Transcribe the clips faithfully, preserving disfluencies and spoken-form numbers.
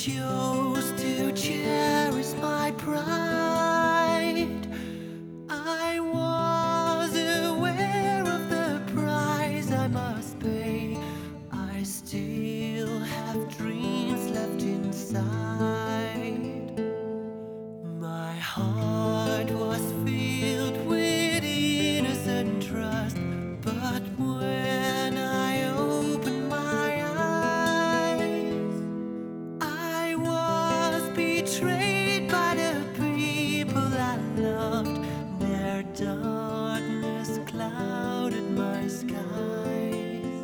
chose to cherish my pride. I was aware of the price I must pay. I still have dreams left inside. My heart was filled with innocent trust, but when I opened my eyes, I was betrayed by the people I loved. Their darkness clouded my skies.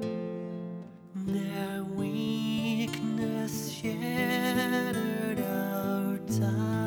Their weakness shattered our ties.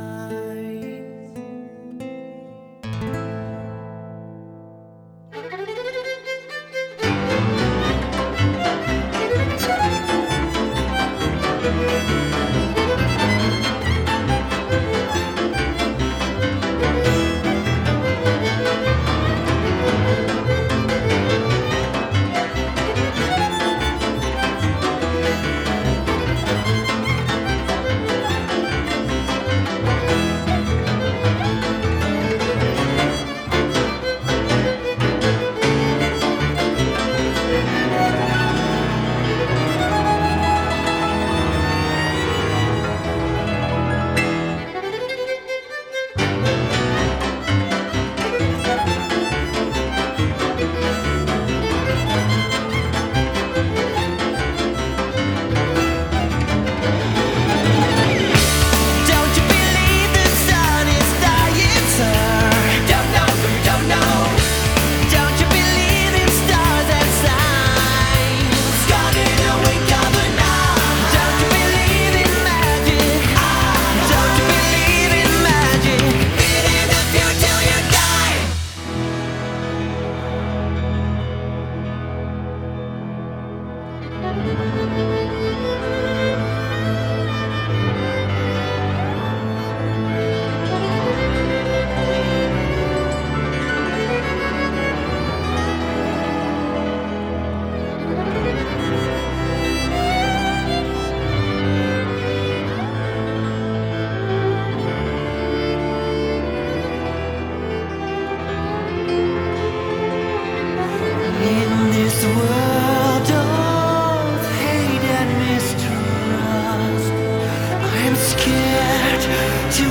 To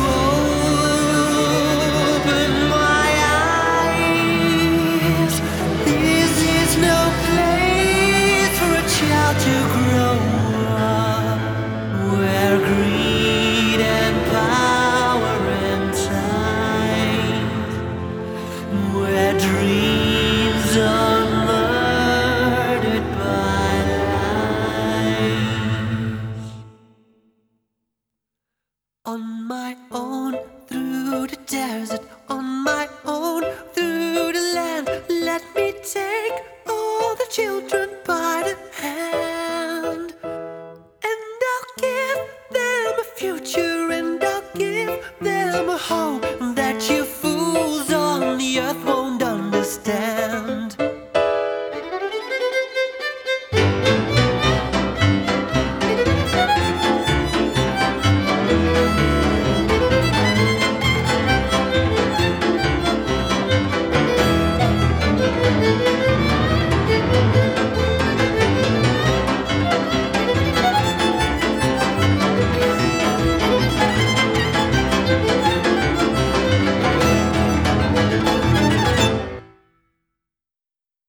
open my eyes, this is no place for a child to grow up, where greed and power and time, where dreams are murdered by lies. On my own through the desert, on my own through the land, let me take all the children by the hand, and I'll give them a future.